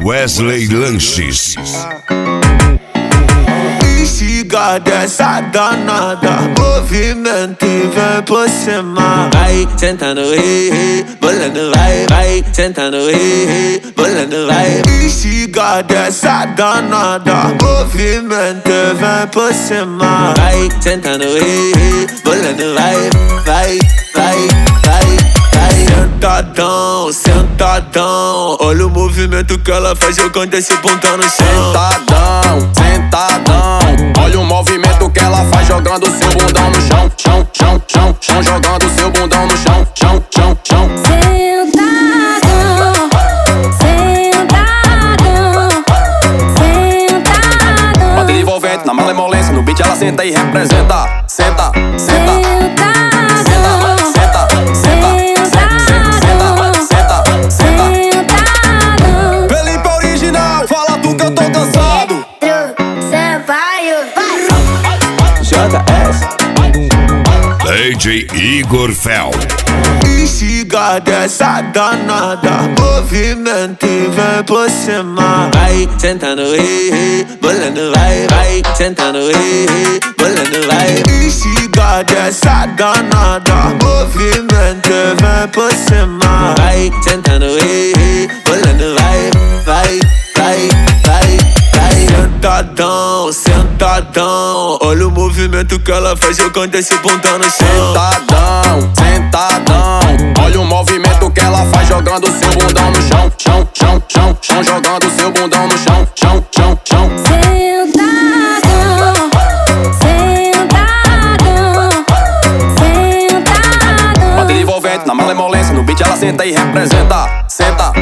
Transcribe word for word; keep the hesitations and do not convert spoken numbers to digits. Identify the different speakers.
Speaker 1: Wesley Lanches.
Speaker 2: Instiga dessa danada, movimento e vem por cima. Vai sentando, ei, ei, bolando, vai, vai sentando, ei, ei, bolando, vai. Instiga dessa danada, movimento e vem por cima. Vai sentando, ei, ei, bolando, vai, vai, vai, vai. Sentadão, sentadão, olha o movimento que ela faz jogando esse bundão no chão.
Speaker 3: Sentadão, sentadão, olha o movimento que ela faz jogando seu bundão no chão. Chão, chão, chão, chão, jogando seu bundão no chão. Chão, chão, chão.
Speaker 4: Sentadão, sentadão, sentadão.
Speaker 3: Bate envolvente na malemolência, no beat ela senta e representa. Senta, senta.
Speaker 1: D J Igor Fel.
Speaker 2: Instiga dessa danada, movimento e vem por cima. Vai sentando, ei, ei, bolando, vai, vai sentando, ei, ei, bolando, vai. Instiga dessa danada, movimento e vem por cima. Vai sentando, ei, ei, bolando, vai, vai, vai, vai. Sentadão, sentadão, olha o movimento que ela faz jogando esse bundão no chão.
Speaker 3: Sentadão, sentadão, olha o movimento que ela faz jogando seu bundão no chão. Chão, chão, chão, chão, jogando seu bundão no chão. Chão, chão, chão.
Speaker 4: Sentadão, sentadão, sentadão.
Speaker 3: Bate envolvente na malemolência, no beat ela senta e representa. Senta.